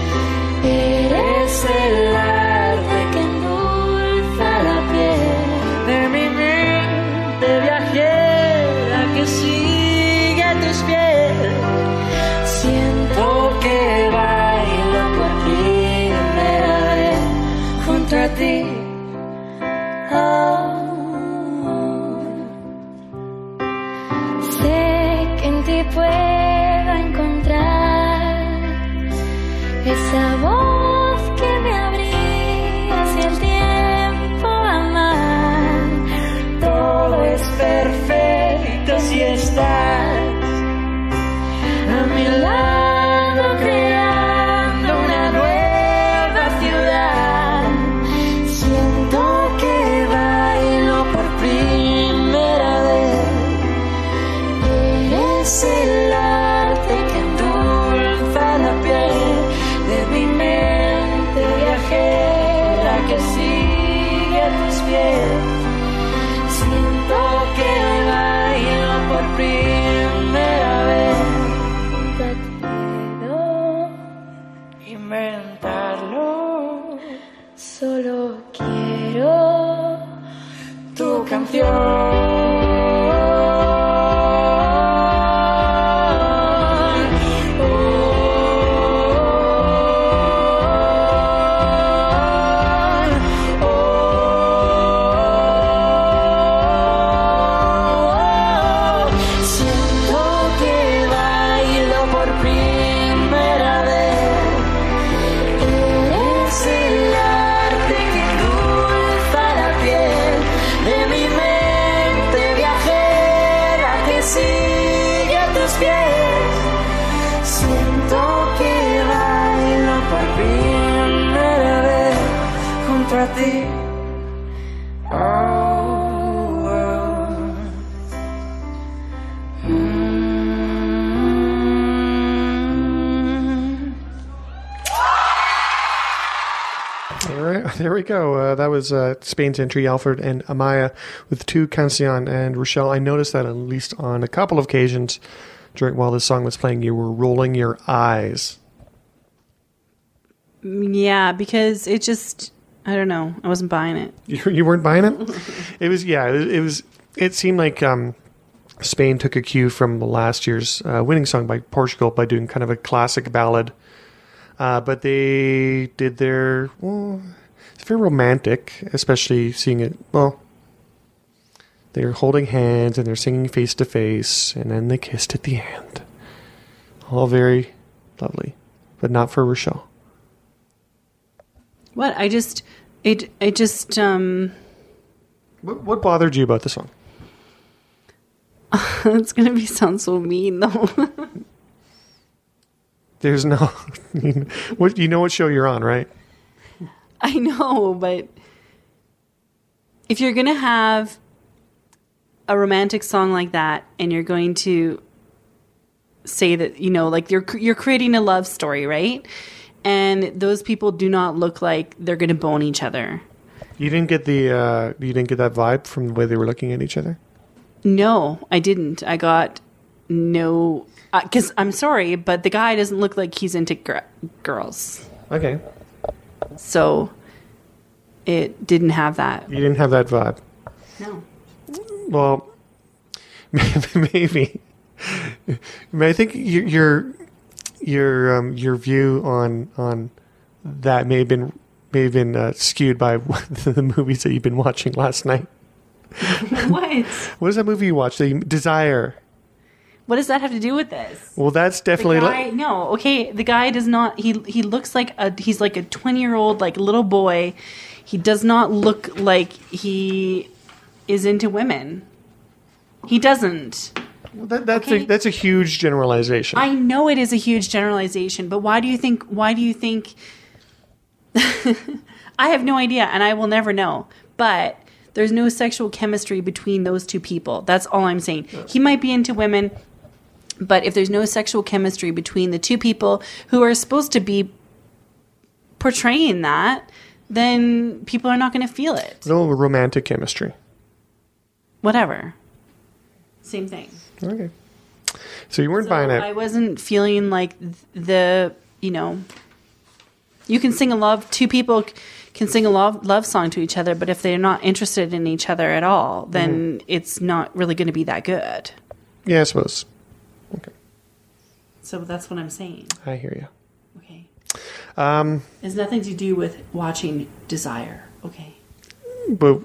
Eres el arte que endulza la piel de mi mente viajera que sigue a tus pies. Siento que bailo por primera vez junto a ti. Oh. Sé que en ti puedo encontrar esa voz que me abría hacia el tiempo amar. Todo es perfecto si estás a mi lado, creando una nueva ciudad. Siento que bailo por primera vez. Eres el arte que endulza la piel de mi mente viajera que sigue a tus pies. Siento que bailo por primera vez. Inventarlo, solo quiero tu canción. para ti. Oh, world. All right, there we go. Uh, that was uh, Spain's entry, Alfred and Amaya, with two Cancian. And Rochelle, I noticed that at least on a couple of occasions during while this song was playing, you were rolling your eyes. Yeah, because it just, I don't know, I wasn't buying it. You, you weren't buying it? It was, yeah, it, it was. It seemed like um, Spain took a cue from last year's uh, winning song by Portugal by doing kind of a classic ballad. Uh, but they did their, well, it's very romantic, especially seeing it, well, they're holding hands and they're singing face to face, and then they kissed at the end. All very lovely, but not for Rochelle. What? I just, it, it just, um... What, what bothered you about the song? It's going to be sound so mean, though. There's no, what you know what show you're on, right? I know, but if you're going to have a romantic song like that and you're going to say that, you know, like you're you're creating a love story, right? And those people do not look like they're going to bone each other. You didn't get the uh, you didn't get that vibe from the way they were looking at each other? No, I didn't. I got no, because uh, I'm sorry, but the guy doesn't look like he's into gr- girls. Okay. So it didn't have that. You didn't have that vibe? No. Well, maybe. I think your your your, um, your view on on that may have been may have been uh, skewed by the movies that you've been watching last night. What? What is that movie you watched? The Desire. What does that have to do with this? Well, that's definitely the guy, li- no. Okay, the guy does not. He he looks like a. He's like a twenty year old like little boy. He does not look like he is into women. He doesn't. Well, that, that's okay? a, that's a huge generalization. I know it is a huge generalization, but why do you think? Why do you think? I have no idea, and I will never know. But there's no sexual chemistry between those two people. That's all I'm saying. He might be into women, but if there's no sexual chemistry between the two people who are supposed to be portraying that, then people are not going to feel it. No romantic chemistry. Whatever. Same thing. Okay. So you weren't so buying it. I wasn't feeling like the, you know, you can sing a love, two people can sing a love, love song to each other, but if they're not interested in each other at all, then mm. it's not really going to be that good. Yeah, I suppose. Okay. So that's what I'm saying. I hear you. Okay. Um, it has nothing to do with watching Desire. Okay. But...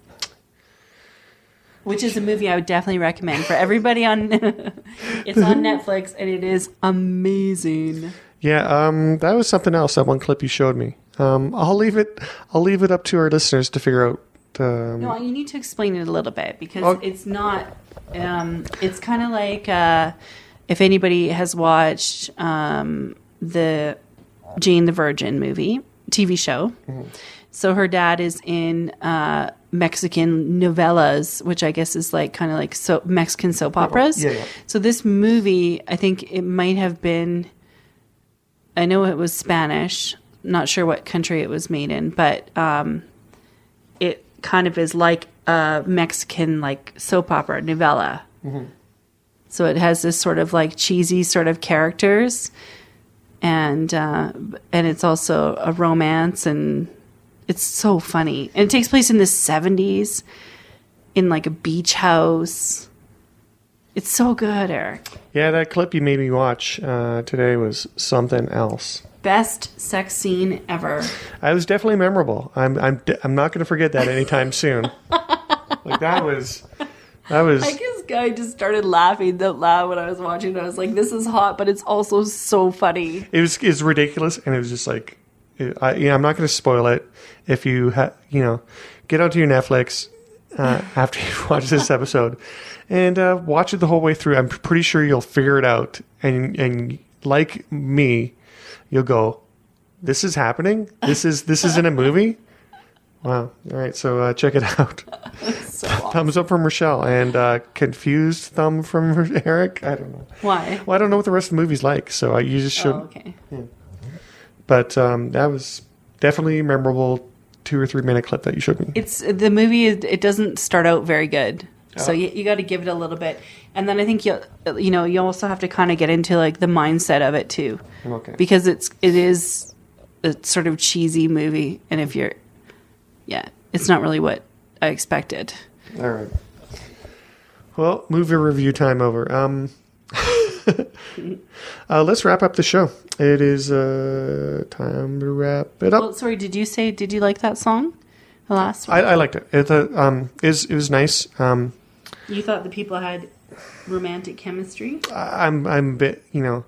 Which is a movie I would definitely recommend for everybody on... It's on Netflix, and it is amazing. Yeah, um, that was something else, that one clip you showed me. Um, I'll leave it I'll leave it up to our listeners to figure out... Um, no, you need to explain it a little bit, because oh. it's not... Um, it's kind of like... Uh, if anybody has watched um, the Jane the Virgin movie, T V show... Mm-hmm. So her dad is in uh, Mexican novellas, which I guess is like kind of like so Mexican soap operas. Yeah, yeah. So this movie, I think it might have been, I know it was Spanish, not sure what country it was made in, but um, it kind of is like a Mexican like soap opera novella. Mm-hmm. So it has this sort of like cheesy sort of characters, and uh, and it's also a romance, and it's so funny. And it takes place in the seventies in like a beach house. It's so good, Eric. Yeah, that clip you made me watch uh, today was something else. Best sex scene ever. I was definitely memorable. I'm I'm I'm not going to forget that anytime soon. Like that was that was. I guess guy just started laughing out loud when I was watching it. I was like, "This is hot, but it's also so funny." It was it's ridiculous, and it was just like. I, you know, I'm not going to spoil it. If you, ha- you know, get onto your Netflix uh, after you watch this episode and uh, watch it the whole way through. I'm pretty sure you'll figure it out, and and like me, you'll go, "This is happening. This is this is in a movie." Wow. All right. So uh, check it out. So awesome. Thumbs up from Rochelle and uh, confused thumb from Eric. I don't know. Why? Well, I don't know what the rest of the movie's like, so I you just should. Oh, okay. Yeah. But um, that was definitely a memorable two or three minute clip that you showed me. It's the movie. It doesn't start out very good, so Oh. you, you got to give it a little bit, and then I think you you know you also have to kind of get into like the mindset of it too, Okay. because it's it is a sort of cheesy movie, and if you're yeah, it's not really what I expected. All right. Well, movie review time over. Um, uh, let's wrap up the show. It is uh, time to wrap it up. Well, sorry, did you say did you like that song? The last one. I, I liked it. It, uh, um, is it was nice. Um, You thought the people had romantic chemistry? I- I'm I'm a bit you know.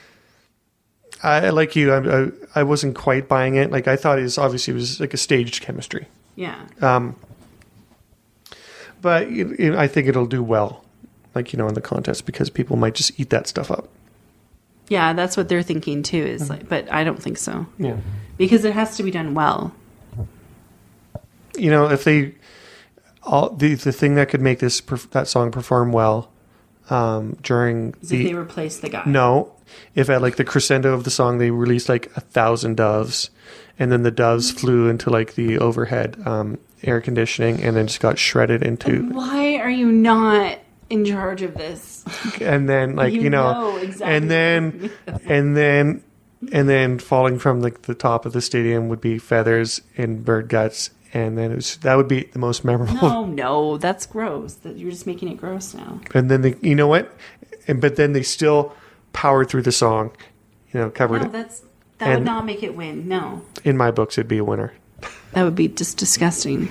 I like you. I, I I wasn't quite buying it. Like I thought it was obviously it was like a staged chemistry. Yeah. Um, but it, it, I think it'll do well, like you know, in the contest because people might just eat that stuff up. Yeah, that's what they're thinking too. Is like, but I don't think so. Yeah. Because it has to be done well. You know, if they all the the thing that could make this perf- that song perform well um, during Is the if they replace the guy. no, if at like the crescendo of the song they released like a thousand doves, and then the doves flew into like the overhead um, air conditioning and then just got shredded into, Why are you not in charge of this? and then like You you know, know exactly and then and then and then falling from like the top of the stadium would be feathers and bird guts. And then it was, that would be the most memorable. No, no, that's gross. That you're just making it gross now. And then they, you know what? And but then they still powered through the song, you know, covered No, it. that's that would And- not make it win. No, In my books, it'd be a winner. that would be just disgusting.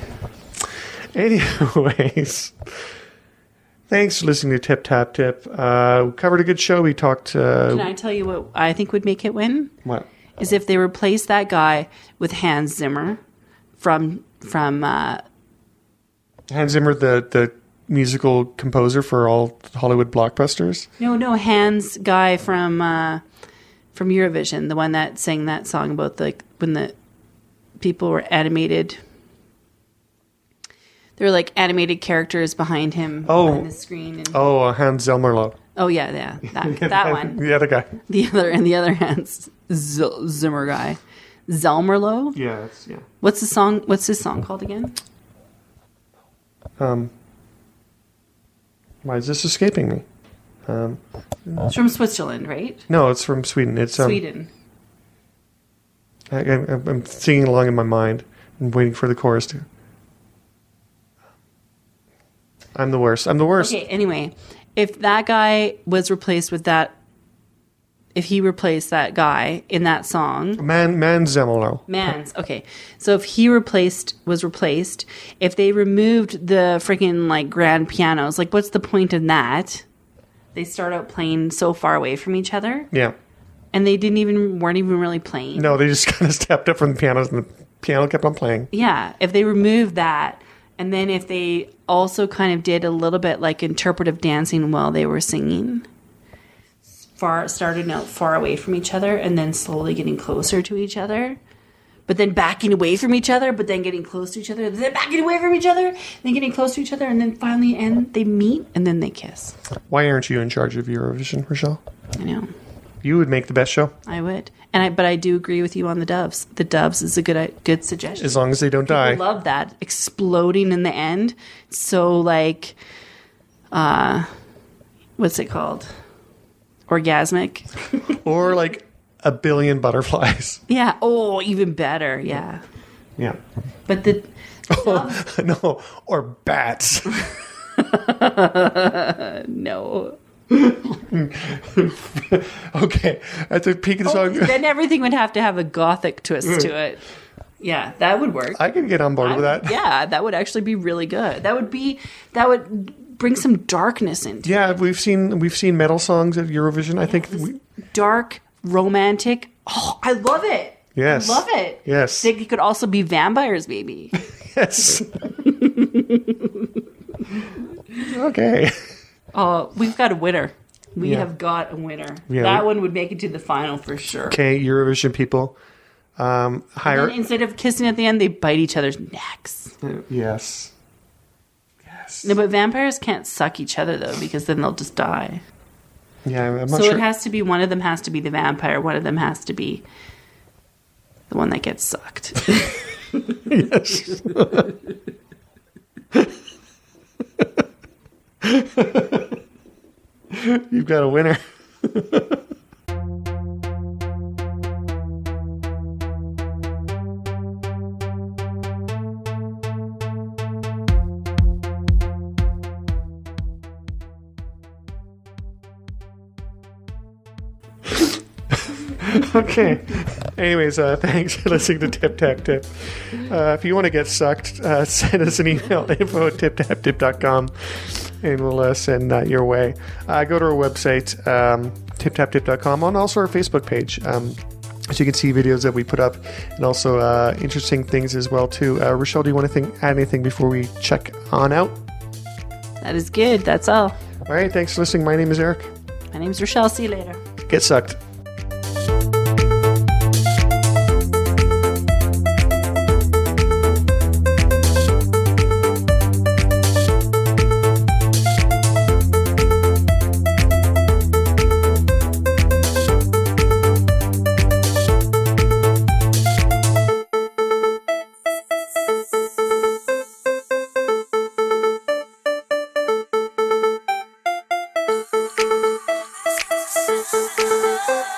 Anyways, thanks for listening to Tip Tap Tip. Uh, we covered a good show. We talked. Uh, Can I tell you what I think would make it win? what? Is if they replace that guy with Hans Zimmer from from uh, Hans Zimmer, the the musical composer for all Hollywood blockbusters. no no Hans guy from uh, from Eurovision, the one that sang that song about like when the people were animated. There were like animated characters behind him Oh. on the screen. And, Oh, uh, Hans Zimmerlo. oh yeah, yeah, that that one. The other guy. The other and the other Hans Z- Zimmer guy, Zelmerlo. Yeah, that's, yeah. What's the song? What's his song called again? Um, why is this escaping me? Um, It's from Switzerland, right? no, it's from Sweden. It's um, Sweden. I, I, I'm singing along in my mind and waiting for the chorus to. I'm the worst. I'm the worst. Okay, anyway, if that guy was replaced with that, if he replaced that guy in that song, Man, man, Zemelo. Mans, okay. So if he replaced, was replaced, if they removed the freaking like grand pianos, like what's the point in that? They start out playing so far away from each other, Yeah. and they didn't even, weren't even really playing. No, they just kind of stepped up from the pianos, and the piano kept on playing. Yeah, if they removed that, and then if they also kind of did a little bit like interpretive dancing while they were singing, far started out far away from each other and then slowly getting closer to each other, but then backing away from each other, but then getting close to each other, then backing away from each other, then getting close to each other, and then finally end they meet and then they kiss. Why aren't you in charge of Eurovision, Rochelle? I know. You would make the best show I would, and I but I do agree with you on the doves. The doves is a good good suggestion. as long as they don't I die. love that exploding in the end. So like, uh, what's it called? Orgasmic. Or like a billion butterflies. Yeah. Oh, even better. Yeah. Yeah. But the Oh, no, or bats. no. Okay, at the peak of the Oh, song, then everything would have to have a gothic twist to it. Yeah, that would work. I can get on board I with would- that. Yeah, that would actually be really good. That would be that would bring some darkness into it. Yeah, we've seen we've seen metal songs at Eurovision. I think we, Dark, romantic. Oh, I love it. Yes. I love it. Yes. They could also be vampires, maybe. yes. Okay. Oh, we've got a winner. We Yeah. have got a winner. Yeah, that we- one would make it to the final for sure. Okay, Eurovision people, Um, And higher. then instead of kissing at the end, they bite each other's necks. Yes. Yes. No, but vampires can't suck each other though, because then they'll just die. Yeah, I'm not So sure. it has to be one of them has to be the vampire, one of them has to be the one that gets sucked. Yes. You've got a winner. Okay. Anyways, uh, thanks for listening to Tip Tap Tip. Uh, if you want to get sucked, uh, send us an email, info at tip tap tip dot com, and we'll uh, send that your way. Uh, go to our website, um, tip tap tip dot com, and also our Facebook page. Um, so you can see videos that we put up, and also uh, interesting things as well, too. Uh, Rochelle, do you want to think, add anything before we check on out? That is good. That's all. All right. Thanks for listening. My name is Eric. My name's Rochelle. See you later. Get sucked. Thank you.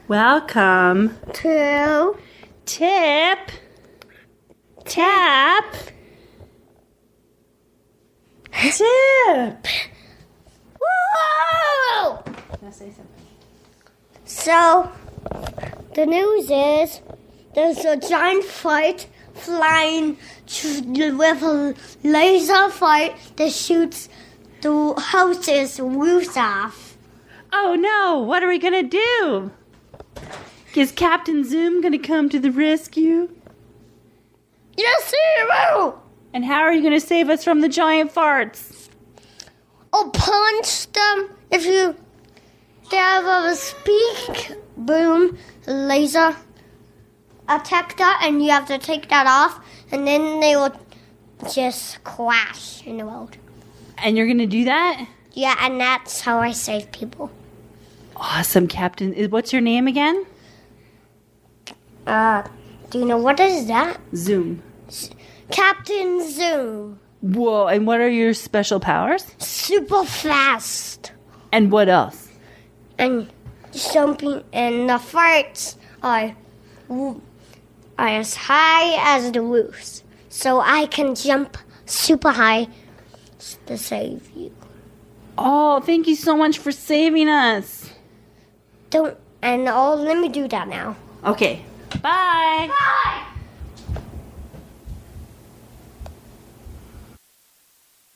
Welcome to Tip Tap Tip. Woo! Now say something. So, the news is there's a giant fight flying with a laser fight that shoots the house's roofs off. Oh no, what are we gonna do? Is Captain Zoom gonna come to the rescue? Yes, he will! And how are you gonna save us from the giant farts? I'll punch them if you they have a speak boom laser attack that, and you have to take that off, and then they will just crash in the road. And you're gonna do that? Yeah, and that's how I save people. Awesome, Captain. What's your name again? Uh, do you know what is that? Zoom. Captain Zoom. Whoa, and what are your special powers? Super fast. And what else? And jumping, and the farts are, are as high as the roofs. So I can jump super high to save you. Oh, thank you so much for saving us. Don't, and oh, let me do that now. Okay. Bye. Bye.